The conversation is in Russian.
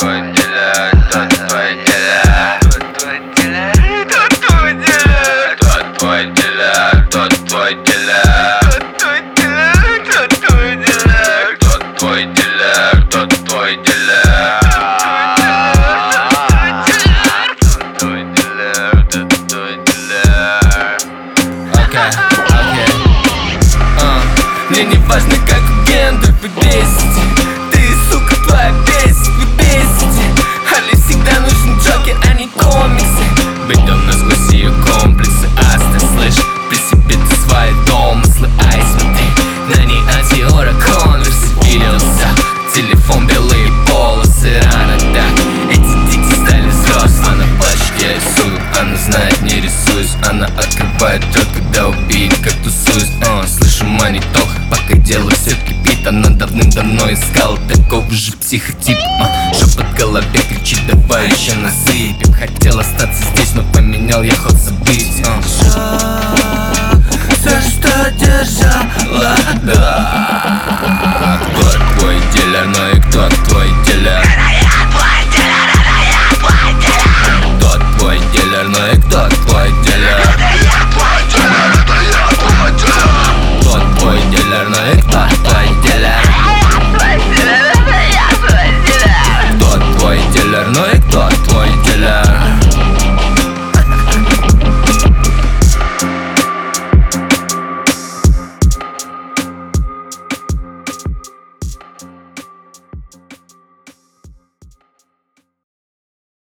твой дилер, тот твой дилер, тот твой дилер, тот твой дилер, тот твой дилер, тот твой дилер, тот твой дилер, тот твой дилер, тот твой дилер, тот твой дилер, тот твой дилер, тот твой дилер. Мне не важно, как у гендер вы бесите. Ты, сука, твоя бесит, вы бесите. Али всегда нужен джокер, а не комиксы. Бредем насквозь ее комплексы. Астер, слышь, при себе ты свои домыслы. Ай, смотри, на ней антиора конверсы. Виделся, телефон, белые полосы. Рано так, эти дети стали взрослые. Она плачет, я рисую, она знает, не рисуюсь. Она открывает рот, когда увидит, как тусуюсь. Слышу маниток, пока дело все кипит. Она давным-давно искала такого же психотипа. Шепот в голове кричит, давай еще насыпем. Хотел остаться здесь, но поменял я ход событий. За что держала, да.